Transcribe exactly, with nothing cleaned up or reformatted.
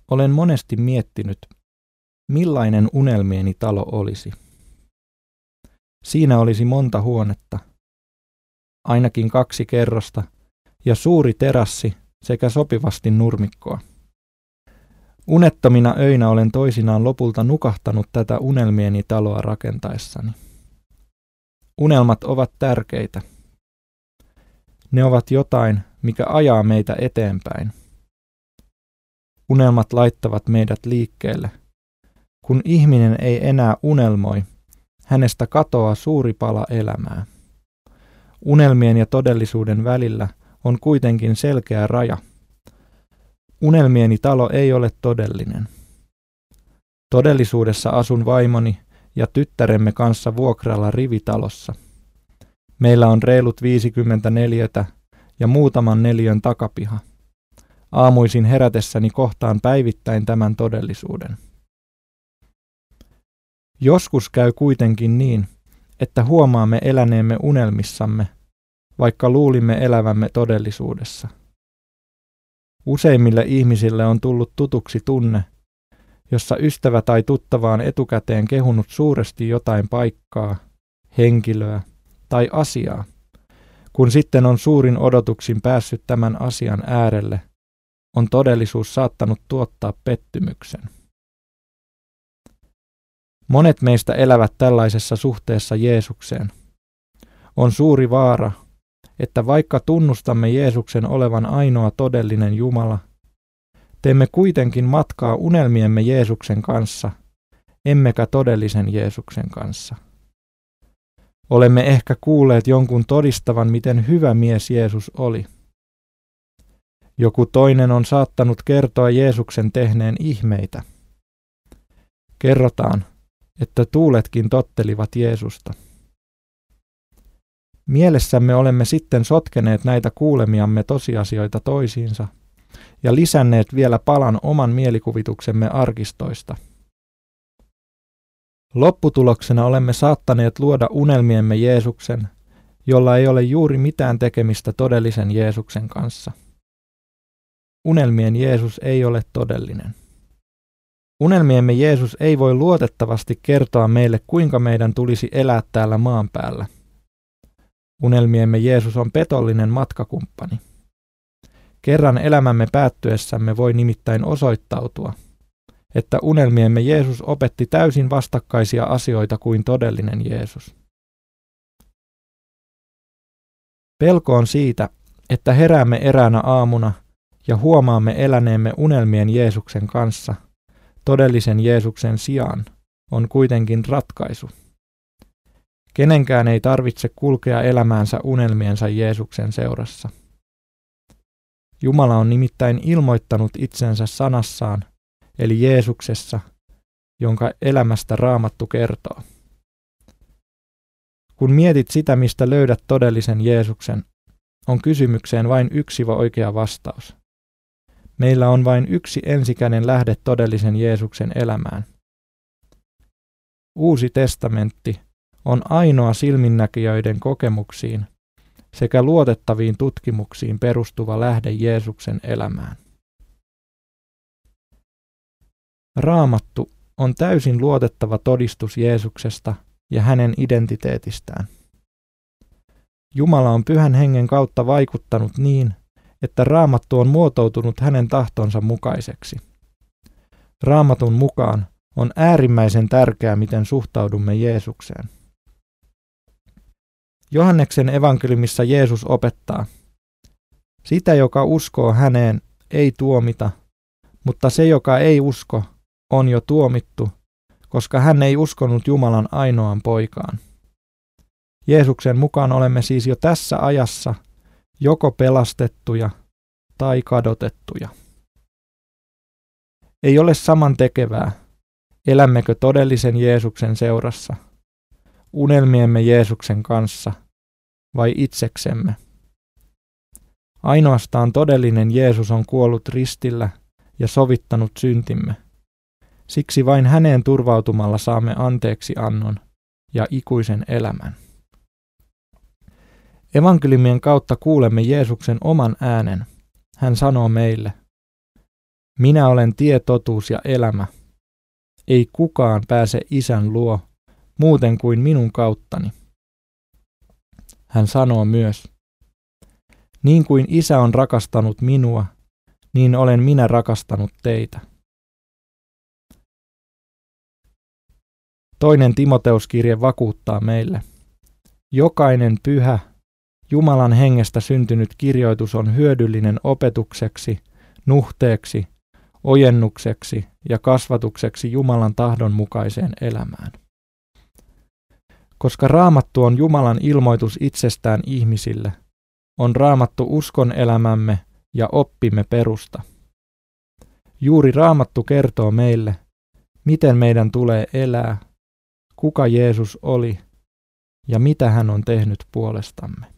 Olen monesti miettinyt, millainen unelmieni talo olisi. Siinä olisi monta huonetta, ainakin kaksi kerrosta ja suuri terassi sekä sopivasti nurmikkoa. Unettomina öinä olen toisinaan lopulta nukahtanut tätä unelmieni taloa rakentaessani. Unelmat ovat tärkeitä. Ne ovat jotain, mikä ajaa meitä eteenpäin. Unelmat laittavat meidät liikkeelle. Kun ihminen ei enää unelmoi, hänestä katoaa suuri pala elämää. Unelmien ja todellisuuden välillä on kuitenkin selkeä raja. Unelmieni talo ei ole todellinen. Todellisuudessa asun vaimoni ja tyttäremme kanssa vuokralla rivitalossa. Meillä on reilut viisikymmentä neliötä ja muutaman neliön takapiha. Aamuisin herätessäni kohtaan päivittäin tämän todellisuuden. Joskus käy kuitenkin niin, että huomaamme eläneemme unelmissamme, vaikka luulimme elävämme todellisuudessa. Useimmille ihmisille on tullut tutuksi tunne, jossa ystävä tai tuttava on etukäteen kehunut suuresti jotain paikkaa, henkilöä tai asiaa, kun sitten on suurin odotuksin päässyt tämän asian äärelle, on todellisuus saattanut tuottaa pettymyksen. Monet meistä elävät tällaisessa suhteessa Jeesukseen. On suuri vaara, että vaikka tunnustamme Jeesuksen olevan ainoa todellinen Jumala, teemme kuitenkin matkaa unelmiemme Jeesuksen kanssa, emmekä todellisen Jeesuksen kanssa. Olemme ehkä kuulleet jonkun todistavan, miten hyvä mies Jeesus oli. Joku toinen on saattanut kertoa Jeesuksen tehneen ihmeitä. Kerrotaan, että tuuletkin tottelivat Jeesusta. Mielessämme olemme sitten sotkeneet näitä kuulemiamme tosiasioita toisiinsa ja lisänneet vielä palan oman mielikuvituksemme arkistoista. Lopputuloksena olemme saattaneet luoda unelmiemme Jeesuksen, jolla ei ole juuri mitään tekemistä todellisen Jeesuksen kanssa. Unelmien Jeesus ei ole todellinen. Unelmiemme Jeesus ei voi luotettavasti kertoa meille, kuinka meidän tulisi elää täällä maan päällä. Unelmiemme Jeesus on petollinen matkakumppani. Kerran elämämme päättyessämme voi nimittäin osoittautua, että unelmiemme Jeesus opetti täysin vastakkaisia asioita kuin todellinen Jeesus. Pelko on siitä, että heräämme eräänä aamuna ja huomaamme eläneemme unelmien Jeesuksen kanssa, todellisen Jeesuksen sijaan, on kuitenkin ratkaisu. Kenenkään ei tarvitse kulkea elämäänsä unelmiensa Jeesuksen seurassa. Jumala on nimittäin ilmoittanut itsensä sanassaan, eli Jeesuksessa, jonka elämästä Raamattu kertoo. Kun mietit sitä, mistä löydät todellisen Jeesuksen, on kysymykseen vain yksi oikea vastaus. Meillä on vain yksi ensikäden lähde todellisen Jeesuksen elämään. Uusi testamentti on ainoa silminnäkijöiden kokemuksiin sekä luotettaviin tutkimuksiin perustuva lähde Jeesuksen elämään. Raamattu on täysin luotettava todistus Jeesuksesta ja hänen identiteetistään. Jumala on Pyhän Hengen kautta vaikuttanut niin, että Raamattu on muotoutunut hänen tahtonsa mukaiseksi. Raamatun mukaan on äärimmäisen tärkeää, miten suhtaudumme Jeesukseen. Johanneksen evankeliumissa Jeesus opettaa: sitä, joka uskoo häneen, ei tuomita, mutta se, joka ei usko, on jo tuomittu, koska hän ei uskonut Jumalan ainoaan poikaan. Jeesuksen mukaan olemme siis jo tässä ajassa joko pelastettuja tai kadotettuja. Ei ole samantekevää, elämmekö todellisen Jeesuksen seurassa, unelmiemme Jeesuksen kanssa vai itseksemme. Ainoastaan todellinen Jeesus on kuollut ristillä ja sovittanut syntimme. Siksi vain häneen turvautumalla saamme anteeksi annon ja ikuisen elämän. Evankeliumien kautta kuulemme Jeesuksen oman äänen. Hän sanoo meille: Minä olen tie, totuus ja elämä. Ei kukaan pääse Isän luo muuten kuin minun kauttani. Hän sanoo myös, niin kuin Isä on rakastanut minua, niin olen minä rakastanut teitä. Toinen Timoteuskirje vakuuttaa meille, jokainen pyhä, Jumalan hengestä syntynyt kirjoitus on hyödyllinen opetukseksi, nuhteeksi, ojennukseksi ja kasvatukseksi Jumalan tahdon mukaiseen elämään. Koska Raamattu on Jumalan ilmoitus itsestään ihmisille, on Raamattu uskon elämämme ja oppimme perusta. Juuri Raamattu kertoo meille, miten meidän tulee elää, kuka Jeesus oli ja mitä hän on tehnyt puolestamme.